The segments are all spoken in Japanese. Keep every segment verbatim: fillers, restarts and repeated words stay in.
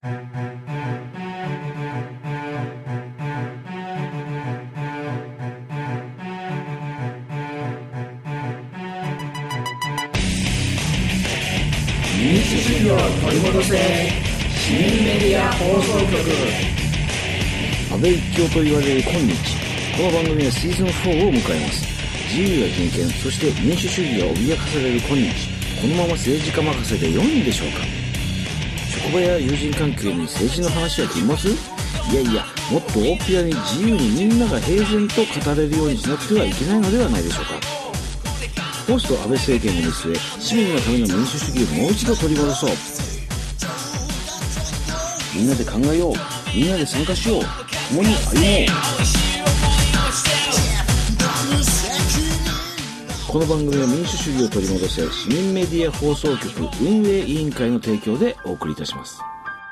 民主主義を取り戻せ、市民メディア放送局。 安倍一強と言われる今日、この番組はシーズンフォーを迎えます。自由や人権、そして民主主義が脅かされる今日、このまま政治家任せで良いんでしょうか。職場や友人関係に政治の話は禁物？いやいや、もっと大っぴらに自由にみんなが平然と語れるようにしなくてはいけないのではないでしょうか。ポスト安倍政権を見据え、市民のための民主主義をもう一度取り戻そう。みんなで考えよう、みんなで参加しよう、共に歩もう。この番組は民主主義を取り戻せ、市民メディア放送局運営委員会の提供でお送りいたします。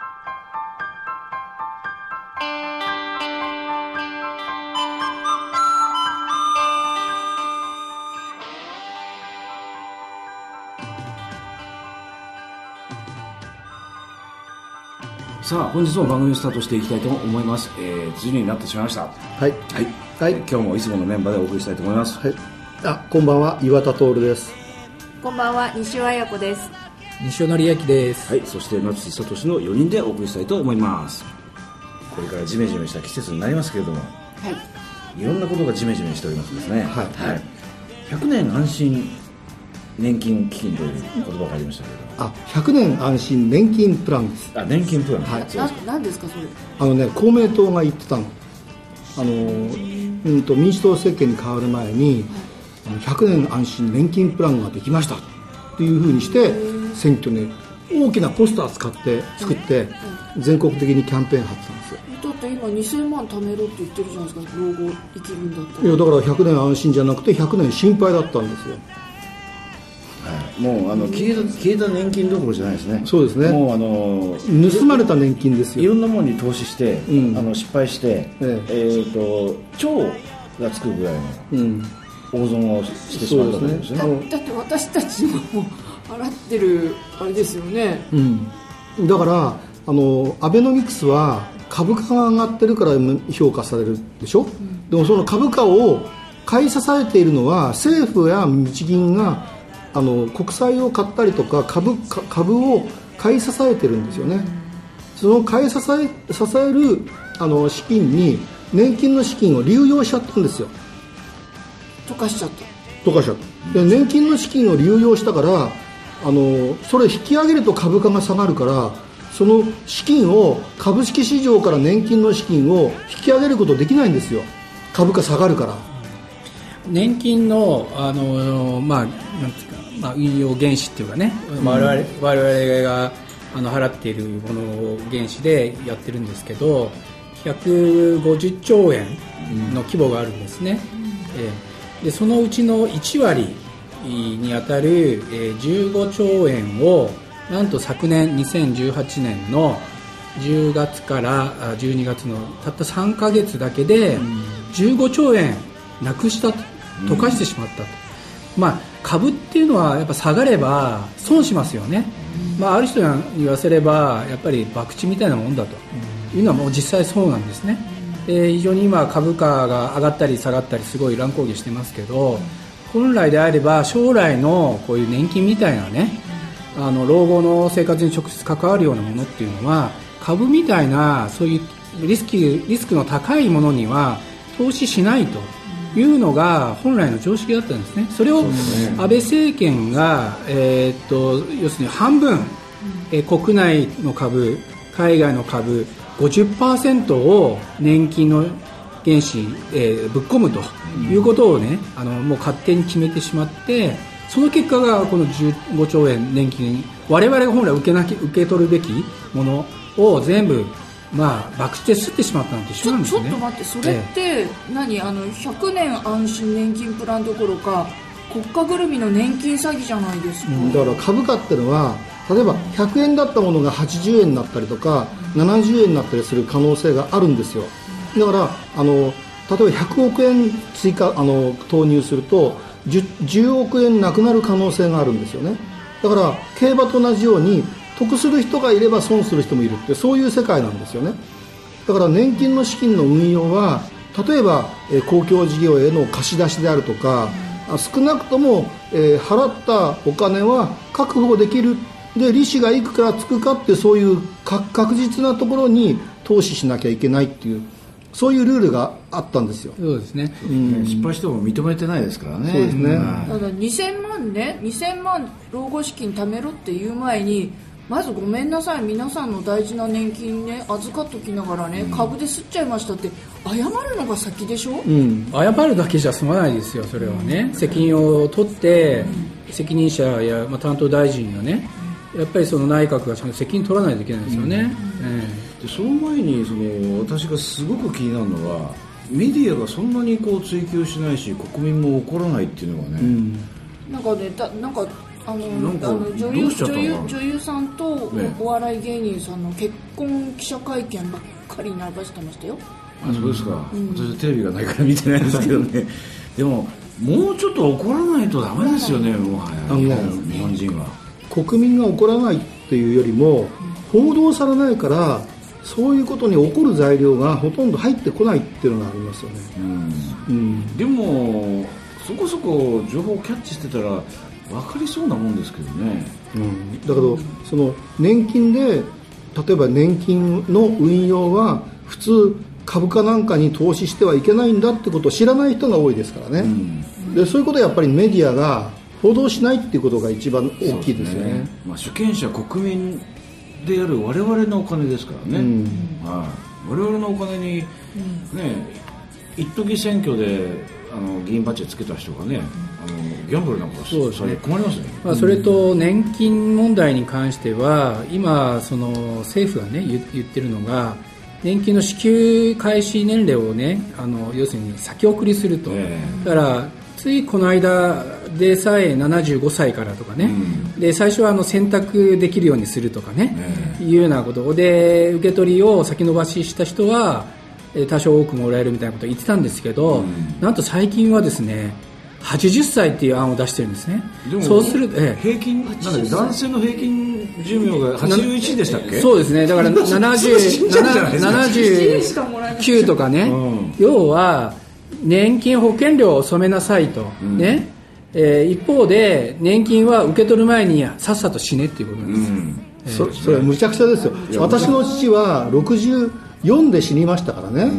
さあ本日も番組をスタートしていきたいと思います。えー、じゅうにになってしまいました。 はい、 はいはい、今日もいつものメンバーでお送りしたいと思います。 はい、あ、こんばんは、岩田徹です。 こんばんは、西尾彩子です。 西尾紀明です。 はい、そして松地聡のよにんでお送りしたいと思います。これからジメジメした季節になりますけれども、はい、いろんなことがジメジメしておりますですね。はい、はい、ひゃくねん安心年金基金という言葉がありましたけれども、 あ、ひゃくねん安心年金プランです。 あ、年金プラン、 はい、な何ですかそれ。 あのね、公明党が言ってたの、あの、うんと民主党政権に変わる前に、はい、ひゃくねん安心年金プランができましたっていうふうにして選挙ね、大きなポスター使って作って全国的にキャンペーン張ってたんですよ。 だって今にせんまん貯めろって言ってるじゃないですか、老後生きるんだったら。 いや、だからひゃくねん安心じゃなくてひゃくねん心配だったんですよ。 もうあの消えた、消えた年金どころじゃないですね。 そうですね。 もうあの盗まれた年金ですよ。 いろんなものに投資して、うん、あの失敗して、えええー、と腸がつくぐらいの大損をしてしまったんですよね。 だって私たちも払ってるあれですよね。 うん、だからあのアベノミクスは株価が上がってるから評価されるでしょ、うん、でもその株価を買い支えているのは政府や日銀があの国債を買ったりとか 株, 株を買い支えてるんですよね。その買い支 え, 支えるあの資金に年金の資金を流用しちゃったんですよ。 溶かしちゃった溶かしちゃったで年金の資金を流用したから、あのそれ引き上げると株価が下がるから、その資金を株式市場から年金の資金を引き上げることできないんですよ。株価下がるから。 年金の、あの、まあ、なんていうか、まあ、運用原資っていうかね、うん、我々、我々があの払っているものを原資でやってるんですけど、ひゃくごじゅっちょうえんの規模があるんですね、うん、えー、でそのうちのいちわりにあたる、えー、じゅうごちょうえんをなんと昨年にせんじゅうはちねんのじゅうがつからじゅうにがつのたったさんかげつだけでじゅうごちょうえんなくしたと、溶かしてしまったと、うん、まあ、株っていうのはやっぱ下がれば損しますよね、うん、まあ、ある人に言わせればやっぱり博打みたいなもんだというのはもう実際そうなんですね、うん、で非常に今株価が上がったり下がったりすごい乱高下してますけど、うん、本来であれば将来のこういう年金みたいなね、あの老後の生活に直接関わるようなものっていうのは株みたいなそういうリスク、リスクの高いものには投資しないというのが本来の常識だったんですね。それを安倍政権が、えー、っと要するに半分、えー、国内の株、海外の株 ごじゅっパーセント を年金の原資、えー、ぶっ込むということをね、あのもう勝手に決めてしまって、その結果がこのじゅうごちょうえん年金、我々が本来受けなき、受け取るべきものを全部まあ、博打で吸ってしまったなんて一緒なんですね。 ちょっと待って、それって、ええ、何あのひゃくねん安心年金プランどころか国家ぐるみの年金詐欺じゃないですか、うん、 だから株価ってのは例えばひゃくえんだったものがはちじゅうえんになったりとか、うん、ななじゅうえんになったりする可能性があるんですよ。だからあの例えばひゃくおくえん追加あの投入すると 10, じゅうおくえんなくなる可能性があるんですよね。だから競馬と同じように得する人がいれば損する人もいるって、そういう世界なんですよね。だから年金の資金の運用は、例えば、えー、公共事業への貸し出しであるとか、少なくとも、えー、払ったお金は確保できる、で利子がいくらつくかって、そういう確実なところに投資しなきゃいけないっていう、そういうルールがあったんですよ。 そうですね、 うん、失敗しても認めてないですからね。 そうですね、 ただにせんまんね、にせんまん老後資金貯めろっていう前に、まずごめんなさい、皆さんの大事な年金ね預かっときながらね、うん、株で吸っちゃいましたって謝るのが先でしょ、うん、 謝るだけじゃ済まないですよ。それはね、うん、責任を取って、うん、責任者や、まあ、担当大臣がね、やっぱりその内閣がちゃんと責任取らないといけないですよね、うんえー、でその前にその私がすごく気になるのは、メディアがそんなにこう追及しないし国民も怒らないっていうのがね、うん、 なんかねだなんかあのあの女優女優女優さんとお笑い芸人さんの結婚記者会見ばっかり流してましたよ。 あ、そうですか、うん、私はテレビがないから見てないですけどねでももうちょっと怒らないとダメですよね、もはやあの、ね、日本人は国民が怒らないっていうよりも、報道されないからそういうことに起こる材料がほとんど入ってこないっていうのがありますよね、 うんうん、でもそこそこ情報をキャッチしてたら分かりそうなもんですけどね、 うん、だけどその年金で、例えば年金の運用は普通株価なんかに投資してはいけないんだってことを知らない人が多いですからね、うん、でそういうことはやっぱりメディアが報道しないっていうことが一番大きいですよね。 ね、まあ、主権者国民である我々のお金ですからね、うんはい、我々のお金に、ね、一時選挙であの議員バッジつけた人がね、あのギャンブルなんかそうですね、困りますね、 まあ、それと年金問題に関しては今その政府が、ね、言, 言ってるのが、年金の支給開始年齢を、ね、あの要するに先送りすると、えー、だからついこの間でさえななじゅうごさいからとかね、うん、で最初はあの選択できるようにするとかね、えー、いうようなことで受け取りを先延ばしした人は多少多くもらえるみたいなことを言ってたんですけど、うん、なんと最近はですねはちじゅっさいっていう案を出してるんですね。 でもそうすると、ええ、平均なんだっけ、男性の平均寿命がはちじゅういちでしたっけ？ そうですね、だからななじゅう、ななじゅうきゅうとかね、うん、要は年金保険料を納めなさいと、うんねえー、一方で年金は受け取る前にさっさと死ねっていうことなんです、うんえー、そ, それはむちゃくちゃですよ。私の父はろくじゅうよんで死にましたからね、うん、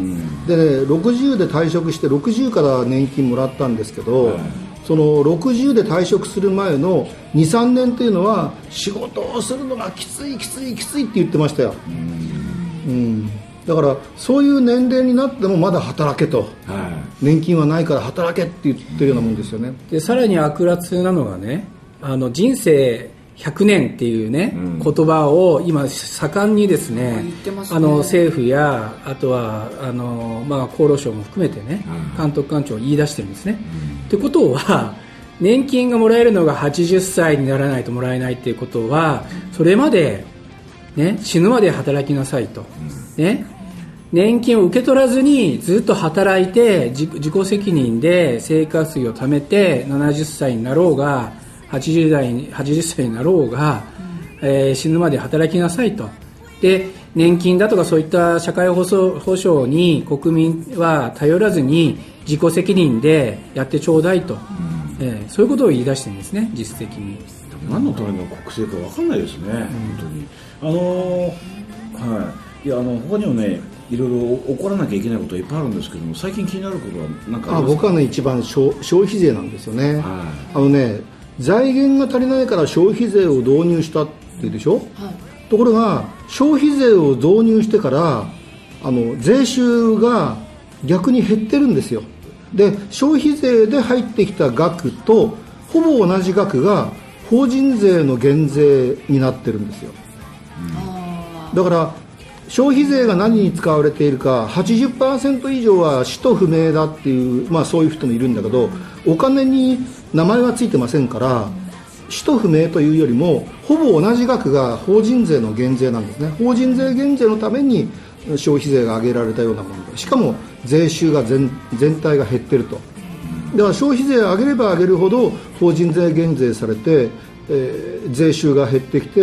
でねろくじゅうで退職してろくじゅうから年金もらったんですけど、うん、そのろくじゅうで退職する前の にさんねんっていうのは仕事をするのがきついきついきついって言ってましたよ、うんうん、だからそういう年齢になってもまだ働けと、はい、年金はないから働けって言ってるようなもんですよね。 でさらに悪辣なのがね、あの人生ひゃくねんっていうね、うん、言葉を今盛んにですね、 ますね、 あの政府やあとはあの、まあ、厚労省も含めてね、うん、監督官庁言い出してるんですね、うん、ってことは年金がもらえるのがはちじゅっさいにならないともらえないっていうことは、それまで、ね、死ぬまで働きなさいと、うん、ね、年金を受け取らずにずっと働いて自己責任で生活費を貯めてななじゅっさいになろうがはちじゅう代にはちじゅっさいになろうが、うんえー、死ぬまで働きなさいと。で年金だとかそういった社会保障、保障に国民は頼らずに自己責任でやってちょうだいと、うんえー、そういうことを言い出してるんですね、実質的に。 何のための国政か分かんないですね、うん、本当に。あのー、はい、いやあの他にもねいろいろ起こらなきゃいけないことはいっぱいあるんですけども、最近気になることは何かありますか？あ僕はね一番消費税なんですよね、はい、あのね財源が足りないから消費税を導入したっていうでしょ、はい、ところが消費税を導入してからあの税収が逆に減ってるんですよ。で消費税で入ってきた額とほぼ同じ額が法人税の減税になってるんですよ、うん、だから消費税が何に使われているか はちじゅっパーセント 以上は使途不明だっていう、まあ、そういう人もいるんだけど、お金に名前はついてませんから使途不明というよりもほぼ同じ額が法人税の減税なんですね。法人税減税のために消費税が上げられたようなもので、しかも税収が 全, 全体が減ってると。だから消費税を上げれば上げるほど法人税減税されて、えー、税収が減ってきて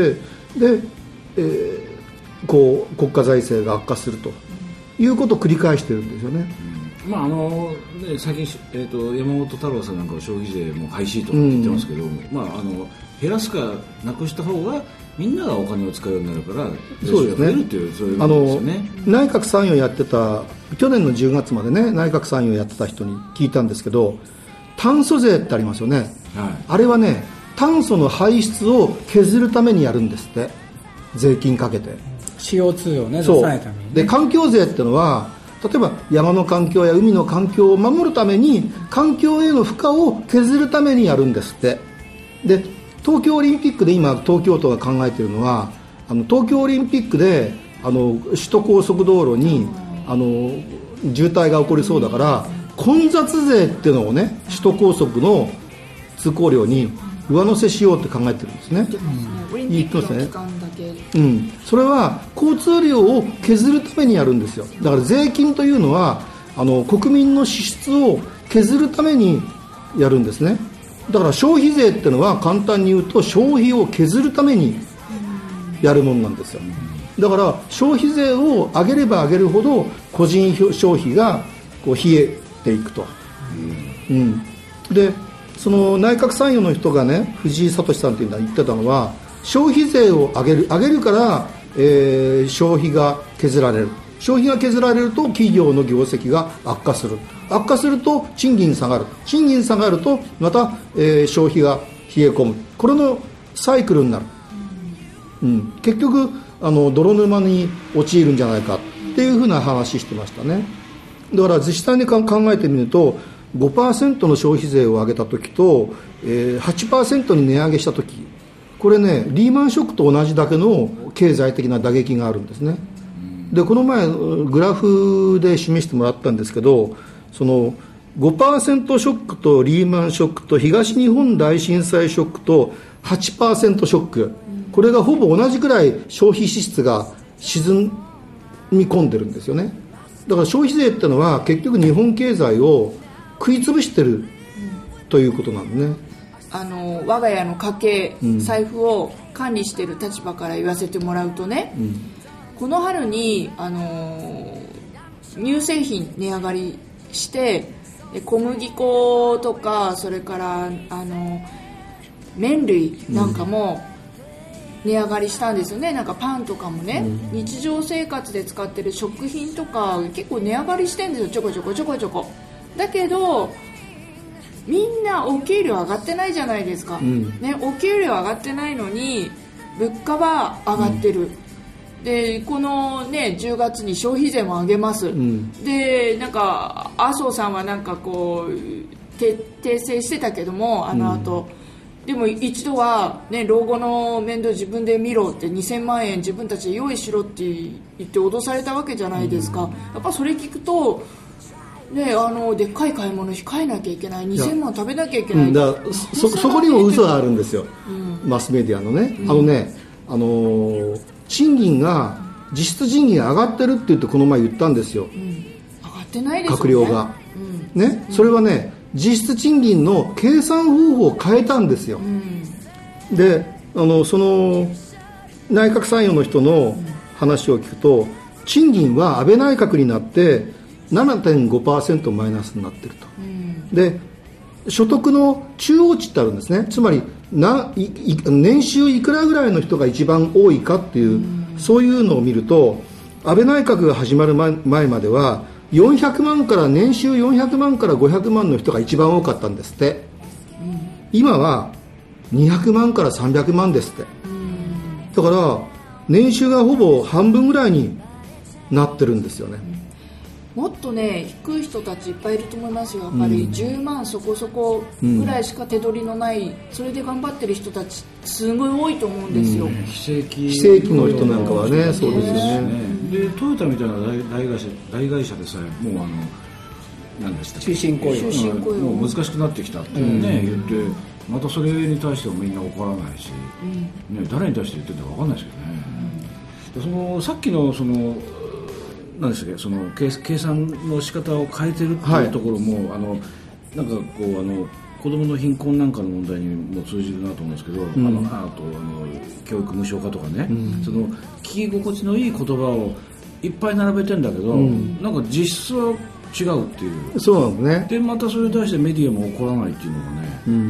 で、えー、こう国家財政が悪化するということを繰り返してるんですよね。 うん、まああのね、最近、えー、と山本太郎さんなんかは消費税も廃止とか言ってますけど、うん、まあ、あの減らすかなくした方がみんながお金を使うようになるからそうですね、 増えるっていうそういうことですよね。 あの内閣参与やってた去年のじゅうがつまでね内閣参与やってた人に聞いたんですけど、炭素税ってありますよね、はい、あれはね炭素の排出を削るためにやるんですって、税金かけてシーオーツー をね出さないために、ね、 で環境税っていうのは例えば山の環境や海の環境を守るために環境への負荷を削るためにやるんですって。で東京オリンピックで今東京都が考えているのは、あの東京オリンピックであの首都高速道路にあの渋滞が起こりそうだから混雑税っていうのをね首都高速の通行料に上乗せしようって考えてるんですね。 オリンピックの期間だけ、 うん、それは交通量を削るためにやるんですよ。だから税金というのはあの国民の支出を削るためにやるんですね。だから消費税っていうのは簡単に言うと消費を削るためにやるものなんですよ。だから消費税を上げれば上げるほど個人消費がこう冷えていくと、うんうん、でその内閣参与の人がね藤井聡さんというのは言ってたのは、消費税を上げる上げるから、えー、消費が削られる、消費が削られると企業の業績が悪化する、悪化すると賃金下がる、賃金下がるとまた、えー、消費が冷え込む、これのサイクルになる、うん、結局あの泥沼に陥るんじゃないかっていうふうな話してましたね。だから実際に考えてみると ごパーセント の消費税を上げた時と、えー、はちパーセント に値上げした時、これねリーマンショックと同じだけの経済的な打撃があるんですね。でこの前グラフで示してもらったんですけど、その ごパーセント ショックとリーマンショックと東日本大震災ショックと はちパーセント ショック、これがほぼ同じくらい消費支出が沈み込んでるんですよね。だから消費税ってのは結局日本経済を食い潰してるということなんでね。 あの我が家の家計、うん、財布を管理している立場から言わせてもらうとね、うん、この春にあの乳製品値上がりして小麦粉とかそれからあの麺類なんかも値上がりしたんですよね。なんかパンとかもね、うん、日常生活で使ってる食品とか結構値上がりしてるんですよ、ちょこちょこちょこちょこ。だけどみんなお給料上がってないじゃないですか、うんね、お給料上がってないのに物価は上がってる、うん、でこの、ね、じゅうがつに消費税も上げます、うん、でなんか麻生さんはなんかこう訂正してたけどもあの後、うん、でも一度は、ね、老後の面倒自分で見ろってにせんまんえん自分たちで用意しろって言って脅されたわけじゃないですか、うん、やっぱそれ聞くとね、あのでっかい買い物控えなきゃいけない、にせんまん食べなきゃいけない、うん、 だからそ, そこにも嘘があるんですよ、うん、マスメディアのね、うん、あのね、あのー、賃金が実質賃金が上がってるって言ってこの前言ったんですよ、うん、 上がってないですよね、 閣僚が、うん、ね、それはね実質賃金の計算方法を変えたんですよ、うん、であのその内閣参与の人の話を聞くと、賃金は安倍内閣になって ななてんごパーセント マイナスになっていると、うん、で所得の中央値ってあるんですね。つまりないい年収いくらぐらいの人が一番多いかっていう、うん、そういうのを見ると安倍内閣が始まる前まではよんひゃくまんから年収よんひゃくまんからごひゃくまんの人が一番多かったんですって、うん、今はにひゃくまんからさんびゃくまんですって、うん、だから年収がほぼ半分ぐらいになってるんですよね、 うん、もっとね低い人たちいっぱいいると思いますよ。やっぱりじゅうまんそこそこぐらいしか手取りのない、うん、それで頑張ってる人たちすごい多いと思うんですよ、うん、 非正規非正規の人なんかはね、そうですよね。 でトヨタみたいな 大, 大, 会社大会社でさえもうあの何でしたっけ、 終身雇用もう難しくなってきたって、ね、うん、言ってまたそれに対してもみんな怒らないし、うんね、誰に対して言ってるのか分かんないですけどね、うん、でそのさっきのその何でしたっけ、その 計, 計算の仕方を変えてるっていうところも、はい、あのなんかこうあの子どもの貧困なんかの問題にも通じるなと思うんですけど、うん、あのあとあの教育無償化とかね、うん、その聞き心地のいい言葉をいっぱい並べてるんだけど、うん、なんか実質は違うっていう。 そうなんですね。 でまたそれに対してメディアも怒らないっていうのがね、うん、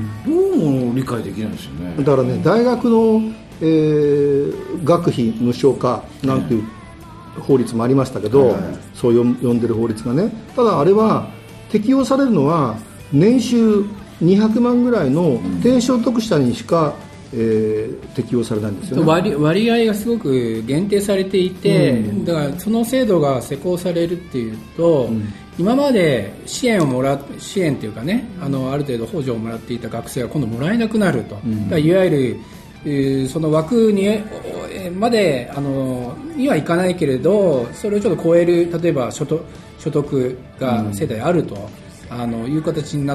どうも理解できないですよね。 だからね、大学の、えー、学費無償化なんていう法律もありましたけど、はい、そう呼んでる法律がね、ただあれは適用されるのは年収にひゃくまんぐらいの低所得者にしか、えー、適用されないんですよね。 割, 割合がすごく限定されていて、うん、だからその制度が施行されるっていうと、うん、今まで支援をもら支援というかね、あのある程度補助をもらっていた学生が今度もらえなくなると、うん、だからいわゆるその枠にまであのにはいかないけれど、それをちょっと超える、例えば所得、所得が世帯あると、うん、あのいう形になって、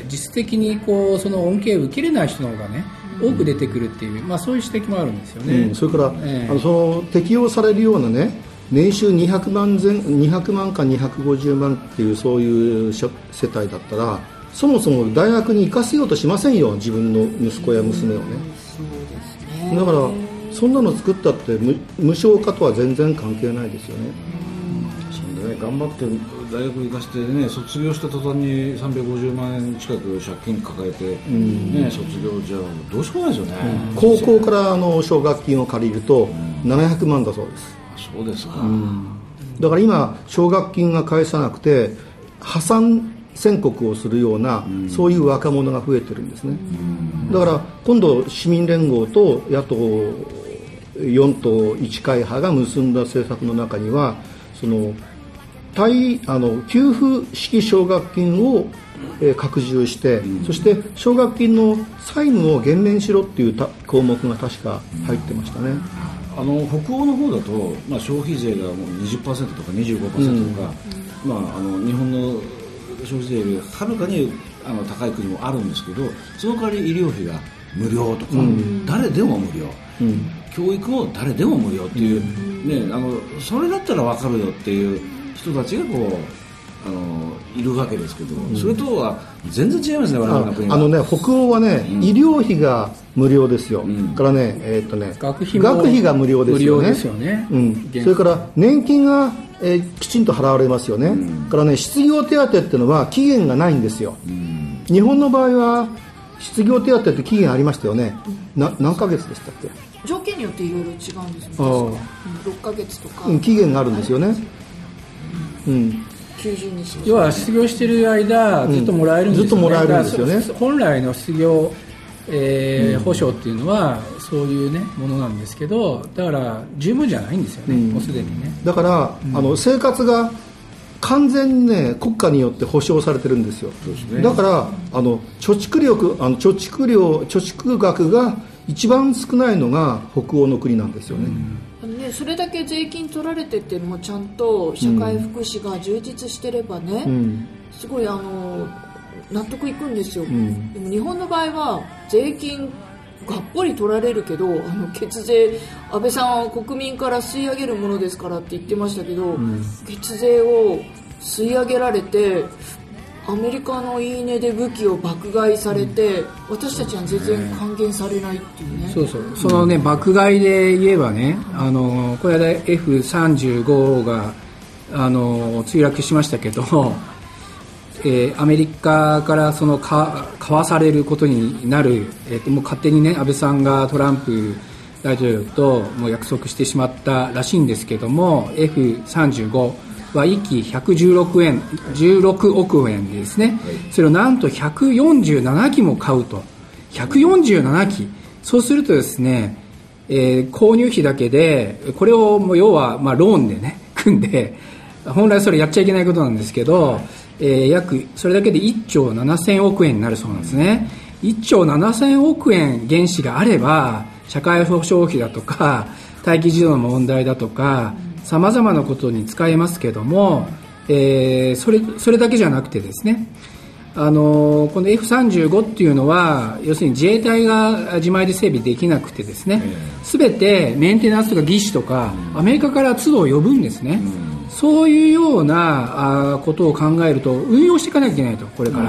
実質的にこうその恩恵を受けれない人の方がね、多く出てくるっていう、まあ、そういう指摘もあるんですよね。 うん、それから、えー、あのその適用されるようなね、年収にひゃくまん前にひゃくまんかにひゃくごじゅうまんっていうそういう世帯だったら、そもそも大学に行かせようとしませんよ、自分の息子や娘をね。そうですね。だからそんなの作ったって無、無償化とは全然関係ないですよね。 そうね、頑張って大学行かせてね、卒業した途端にさんびゃくごじゅうまんえん近く借金抱えて、うんね、卒業じゃどうしようもないですよね。 うん、高校からあの奨学金を借りるとななひゃくまんだそうです。 そうですか。 うん、だから今奨学金が返さなくて破産宣告をするような、うん、そういう若者が増えてるんですね。うん、だから今度市民連合と野党よん党いち会派が結んだ政策の中には、その対あの給付式奨学金を、えー、拡充して、うん、そして奨学金の債務を減免しろっていうた項目が確か入ってましたね。 あの北欧の方だと、まあ、消費税がもう にじゅっパーセント とか にじゅうごパーセント とか、うんまあ、あの日本の消費税よりはるかにあの高い国もあるんですけど、その代わり医療費が無料とか、うん、誰でも無料、うん、教育も誰でも無料っていう、うんね、あのそれだったら分かるよっていう人たちがこうあのいるわけですけど、うん、それとは全然違いますね、我々の国は。 あのね、北欧はね、うん、医療費が無料ですよ、うん、からね、えーっとね学費も学費が無料ですよね。 無料ですよね、 うん、それから年金が、えー、きちんと払われますよね、うん、からね、失業手当っていうのは期限がないんですよ、うん、日本の場合は失業手当って期限ありましたよね、うん、な何ヶ月でしたっけ。 条件によっていろいろ違うんですよね。ろっかげつとか、 うん、期限があるんですよね、うん、 きゅうじゅうにち要は失業している間ずっともらえるんですよね、うん、ずっともらえるんですよね。本来の失業、えーうん、保障っていうのはそういうねものなんですけど、だから十分じゃないんですよね、うん、もうすでにね。 だから、うん、あの生活が完全にね国家によって保障されてるんですよ。そうですね。だからあの貯蓄力あの貯蓄量貯蓄額が一番少ないのが北欧の国なんですよね。 うんね、それだけ税金取られててもちゃんと社会福祉が充実してればね、うん、すごいあの納得いくんですよ、うん、でも日本の場合は税金がっぽり取られるけど、あの血税安倍さんは国民から吸い上げるものですからって言ってましたけど、うん、血税を吸い上げられてアメリカのいいねで武器を爆買いされて、うん、私たちは全然還元されないっていうね。 そうそう、そのね、うん、爆買いで言えばね、あのこれで エフさんじゅうご があの墜落しましたけど、えー、アメリカからそのか買わされることになる、えー、ともう勝手にね安倍さんがトランプ大統領ともう約束してしまったらしいんですけども、 エフさんじゅうごはいっきひゃくじゅうろくえんじゅうろくおくえんでですね、はい、それをなんとひゃくよんじゅうななきも買うと。ひゃくよんじゅうななき、そうするとですね、えー、購入費だけでこれをもう要はまあローンでね組んで、本来それやっちゃいけないことなんですけど、はい、えー、約それだけでいっちょうななせんおくえんになるそうなんですね。いっちょうななせんおくえん原資があれば社会保障費だとか待機児童の問題だとかさまざまなことに使えますけども、えー、それ、それだけじゃなくてですね、あのこの エフさんじゅうご っていうのは要するに自衛隊が自前で整備できなくてですね、すべてメンテナンスとか技師とかアメリカから都度呼ぶんですね。そういうようなことを考えると運用していかなきゃいけないと、これから、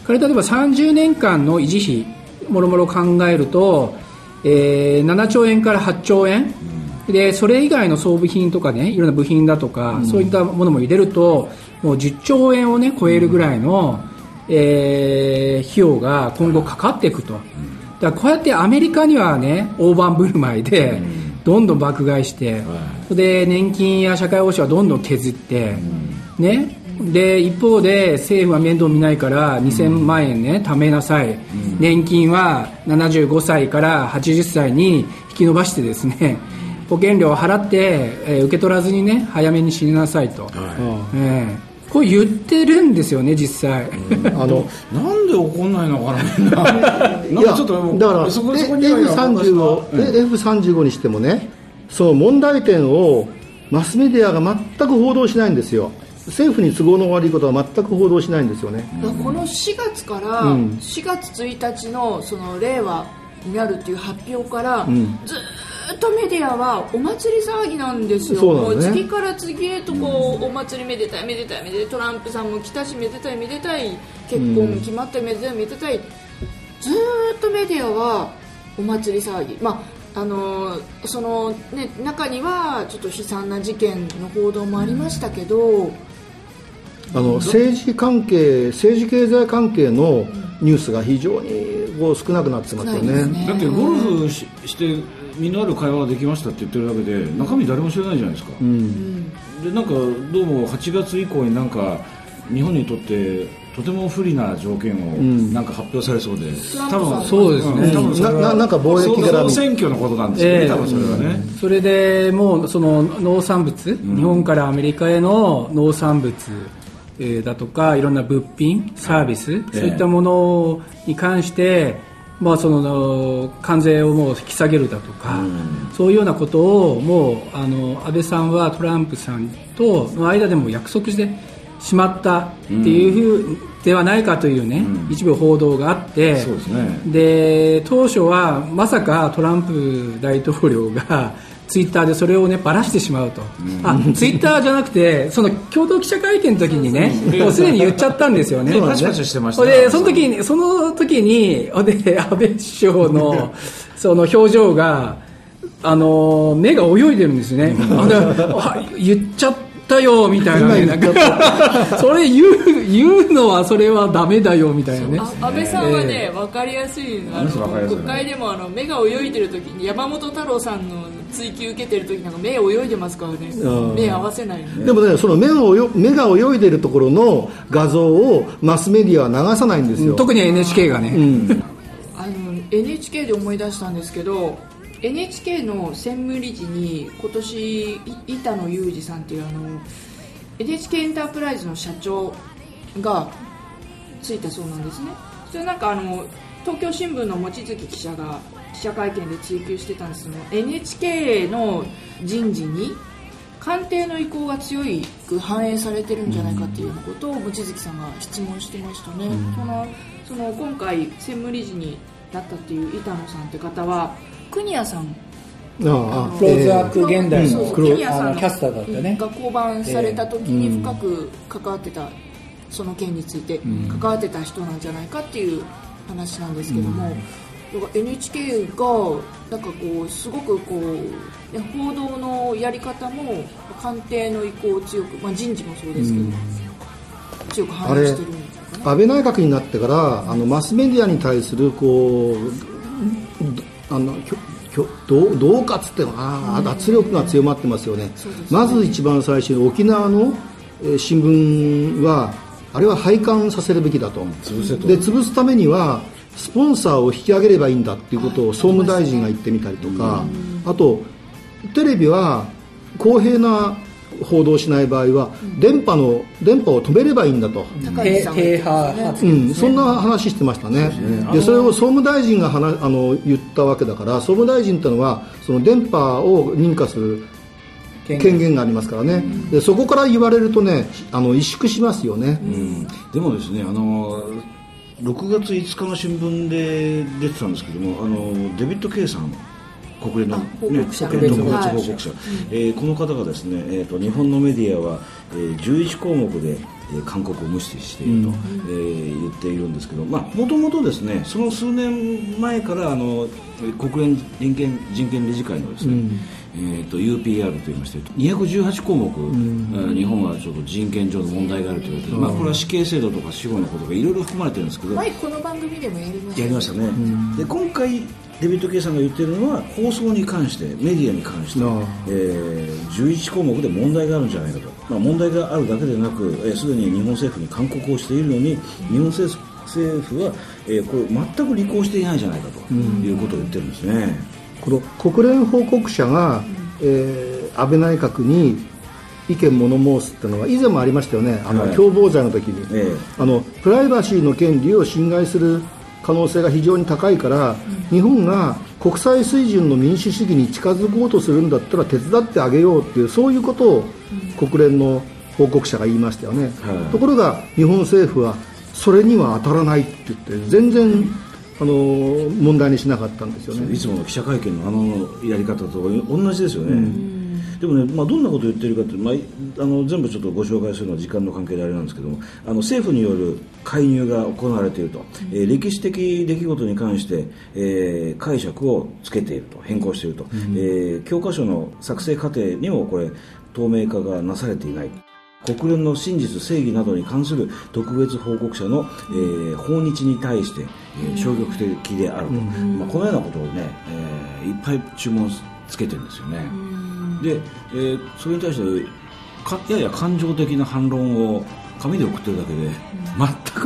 これ例えばさんじゅうねんかんの維持費もろもろ考えると、えー、ななちょうえんからはっちょうえん、うん、でそれ以外の装備品とかね、いろんな部品だとか、うん、そういったものも入れるともうじゅっちょうえんをね超えるぐらいの、うんえー、費用が今後かかっていくと。だからこうやってアメリカにはね大盤振る舞いでどんどん爆買いして、うん、で年金や社会保障はどんどん削って、うん、ね、で一方で政府は面倒見ないからにせんまんえんね貯めなさい、うん、年金はななじゅうごさいからはちじゅっさいに引き延ばしてですね保険料を払って、えー、受け取らずにね早めに死になさいと、はいえーこう言ってるんですよね実際、 うん、あのなんで怒んないのかなみんななんかちょっとだからそこそこに エフさんじゅうご、うん、エフさんじゅうご にしてもねその問題点をマスメディアが全く報道しないんですよ。政府に都合の悪いことは全く報道しないんですよね。 このしがつからしがつついたちのその令和になるっていう発表から、うん、ずっとメディアはお祭り騒ぎなんですよ。 そうなんですね、 もう次から次へとこう、うん、お祭りめでたいめでたいめでたい、トランプさんも来たしめでたいめでたい、結婚も決まっためでたいめでたい、ずっとメディアはお祭り騒ぎ、まああのそのね、中にはちょっと悲惨な事件の報道もありましたけど、うん、 あの政治関係政治経済関係のニュースが非常にこう少なくなってますよ ね, ねだってゴルフ し, して身のある会話ができましたって言ってるだけで中身誰も知らないじゃないですか、うん、でなんかどうもはちがつ以降になんか日本にとってとても不利な条件をなんか発表されそうで、うん、 多分そうですね、うん、多分それはななんか貿易から総選挙のことなんですよね、えー、多分それはね、 うん、それでもうその農産物、うん、日本からアメリカへの農産物だとかいろんな物品サービス、えー、そういったものに関して、まあ、その関税をもう引き下げるだとか、うん、そういうようなことをもうあの安倍さんはトランプさんとの間でも約束してしまったっていうふうではないかというね、うん、一部報道があって、 そうですね、 で当初はまさかトランプ大統領がツイッターでそれをねばらしてしまうと、うん、あツイッターじゃなくてその共同記者会見の時にねもうすでに言っちゃったんですよね。 パチパチしてましたね。 でその時にその時にで安倍首相のその表情があの目が泳いでるんですね。あ言っちゃったよみたいなね、なんかそれ言う言うのはそれはダメだよみたいなね。 安倍さんはね、えー、分かりやすいのあの国会でもあの目が泳いでる時に山本太郎さんの追及受けてる時なんか目泳いでますからね、目合わせない、ね、 でもねその目を目が泳いでるところの画像をマスメディアは流さないんですよ、 特に エヌエイチケー がね、うん、 あの エヌエイチケー で思い出したんですけどエヌエイチケー の専務理事に今年板野裕二さんっていうあの エヌエイチケー エンタープライズの社長がついたそうなんですね。それなんかあの東京新聞の望月記者が記者会見で追及してたんですけど エヌエイチケー の人事に官邸の意向が強く反映されてるんじゃないかっていうようなことを望月さんが質問してましたね、うん、そのその今回専務理事になったっていう板野さんって方は国谷さんああクローズアップ現代の、 うん、国谷さんのキャスターだったねが降板された時に深く関わってた、その件について関わってた人なんじゃないかっていう話なんですけども、うん、だから エヌエイチケー がなんかこうすごくこう報道のやり方も官邸の意向を強く、まあ、人事もそうですけど、うん、強く反映してるんですかね。 安倍内閣になってからあのマスメディアに対するこうあの恫喝っていうのは、うん、圧力が強まってますよね、うん、まず一番最初に沖縄の、えー、新聞はあれは廃刊させるべきだと、潰せとで潰すためにはスポンサーを引き上げればいいんだっていうことを総務大臣が言ってみたりとか、うん、あとテレビは公平な報道しない場合は、うん、電波の電波を止めればいいんだと、 低波発言、うん、そんな話してましたね。でそれを総務大臣が話あの言ったわけだから、総務大臣というのはその電波を認可する権限がありますからね、うん、でそこから言われるとねあの萎縮しますよね、うん、 でもですねあのろくがついつかの新聞で出てたんですけども、あのデビッド・ケイさん国連の、ね、 報告者、 特別報告者、 はいえー、この方がですね、えー、と日本のメディアは、えー、じゅういちこうもくで、えー、韓国を無視していると、うんえー、言っているんですけど、もともとですねその数年前からあの国連人権人権理事会のですね、うんえー、と ユーピーアール と言いましてにひゃくじゅうはちこうもく、うん、日本はちょっと人権上の問題があると言われて、うんまあ、これは死刑制度とか司法のことがいろいろ含まれてるんですけど、 はい、この番組でもやりましたね。 やりましたね、うん、で今回デビッド・ケイさんが言っているのは放送に関してメディアに関して、えー、じゅういちこうもくで問題があるんじゃないかと、まあ、問題があるだけでなくすで、えー、に日本政府に勧告をしているのに日本政府政府は、えー、これ全く履行していないじゃないかということを言ってるんですね、 この国連報告者が、えー、安倍内閣に意見物申すっていうのは以前もありましたよね、あの、はい、共謀罪の時に、えー、あのプライバシーの権利を侵害する可能性が非常に高いから、うん、日本が国際水準の民主主義に近づこうとするんだったら手伝ってあげようっていうそういうことを国連の報告者が言いましたよね、はい、ところが日本政府はそれには当たらないって言って全然、うんあの問題にしなかったんですよね。 いつもの記者会見のあのやり方と同じですよね、うん、でもね、まあ、どんなことを言ってるかって、まあ、あの全部ちょっとご紹介するのは時間の関係であれなんですけども、あの政府による介入が行われていると、うんえー、歴史的出来事に関して、えー、解釈をつけていると変更していると、うんえー、教科書の作成過程にもこれ透明化がなされていない、国連の真実正義などに関する特別報告者の、えー、訪日に対して、えー、消極的であると、うんまあ、このようなことをね、えー、いっぱい注文つけてるんですよね、うん、で、えー、それに対してかやや感情的な反論を紙で送ってるだけで、うん、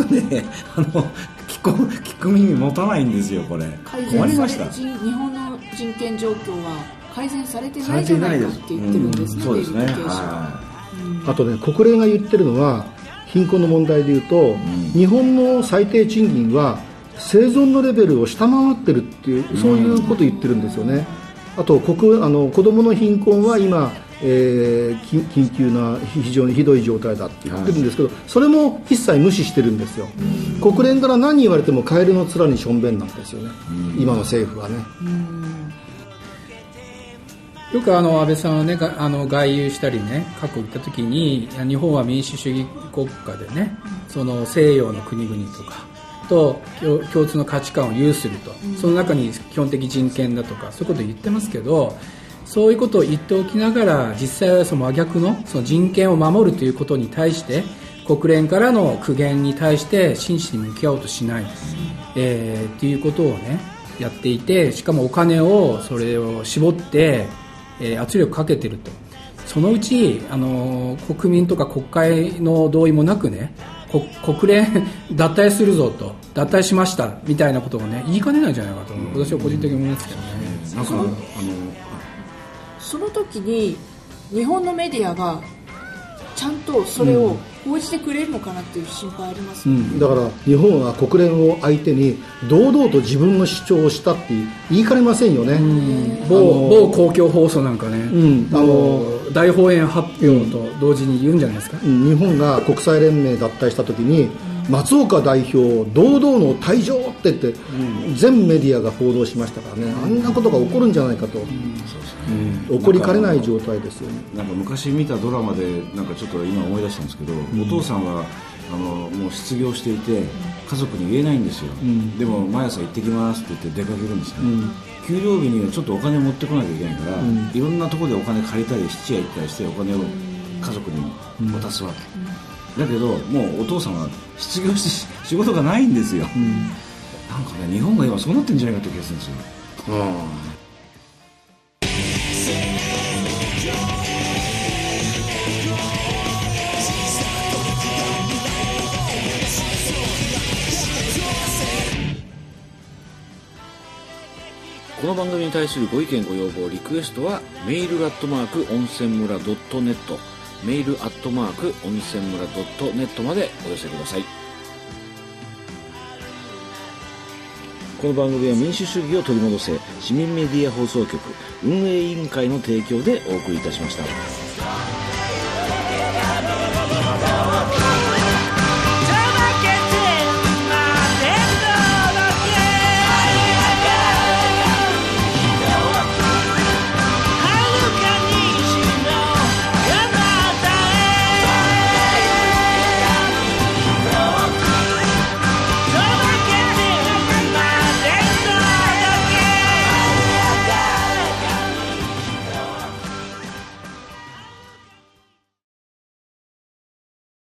全くねあの聞く、聞く耳持たないんですよ。これ困りました。 日本の人権状況は改善されてないじゃないかって言ってるんですね、 うん、そうですね、 あとね、国連が言ってるのは貧困の問題でいうと、うん、日本の最低賃金は生存のレベルを下回ってるっていう、そういうことを言ってるんですよね。あと国あの子どもの貧困は今、えー、緊急な非常にひどい状態だって言ってるんですけど、はい、それも一切無視してるんですよ、うん、国連から何言われてもカエルの面にしょんべんなんですよね、うん、今の政府はね、うんよくあの安倍さんはね、あの外遊したりね、過去行った時に日本は民主主義国家でね、その西洋の国々とかと共通の価値観を有すると、その中に基本的人権だとかそういうことを言ってますけど、そういうことを言っておきながら実際はその真逆のその人権を守るということに対して国連からの苦言に対して真摯に向き合おうとしない、えー、っていうことをねやっていて、しかもお金をそれを絞ってえー、圧力かけてると、そのうちあのー、国民とか国会の同意もなくね、国連脱退するぞと、脱退しましたみたいなことがね言いかねないんじゃないかと、うん、私は個人的に思いますけどね、うん、なんかあのその時に日本のメディアがちゃんとそれを報じてくれるのかなっていう心配あります、ねうん、 だから日本は国連を相手に堂々と自分の主張をしたって言いかねませんよね、うん、 某, 某公共放送なんかね、うん、あの大放映発表と同時に言うんじゃないですか、 うん、日本が国際連盟脱退した時に松岡代表堂々の退場って言って、うん、全メディアが報道しましたからね、あんなことが起こるんじゃないかと、うんうん、起こりかねない状態ですよね。 なんか昔見たドラマでなんかちょっと今思い出したんですけど、うん、お父さんはあのもう失業していて家族に言えないんですよ、うん、でも毎朝行ってきますって言って出かけるんですね、うん、給料日にはちょっとお金持ってこなきゃいけないから、うん、いろんなところでお金借りたり質屋行ったりしてお金を家族に渡すわけ、うんだけどもうお父さんは失業して仕事がないんですよ、うん、なんかね日本が今そうなってるんじゃないかって気がするんですよ、うん、 この番組に対するご意見ご要望リクエストはメールアットマーク温泉村 .netメールアットマーク温泉村 .net までお寄せください。この番組は民主主義を取り戻せ市民メディア放送局運営委員会の提供でお送りいたしました。